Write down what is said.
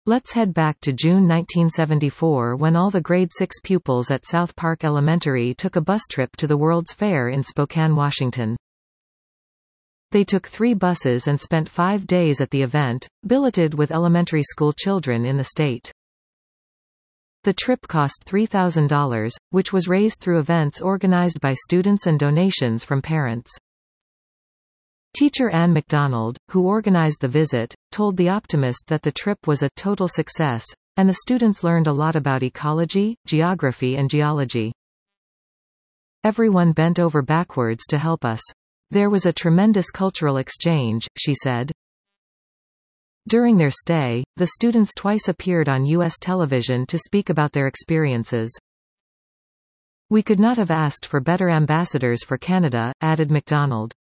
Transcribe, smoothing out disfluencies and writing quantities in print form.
Let's head back to June 1974 when all the grade 6 pupils at South Park Elementary took a bus trip to the World's Fair in Spokane, Washington. They took 3 buses and spent 5 days at the event, billeted with elementary school children in the state. The trip cost $3,000, which was raised through events organized by students and donations from parents. Teacher Ann McDonald, who organized the visit, told The Optimist that the trip was a total success, and the students learned a lot about ecology, geography and geology. Everyone bent over backwards to help us. There was a tremendous cultural exchange, she said. During their stay, the students twice appeared on U.S. television to speak about their experiences. We could not have asked for better ambassadors for Canada, added McDonald.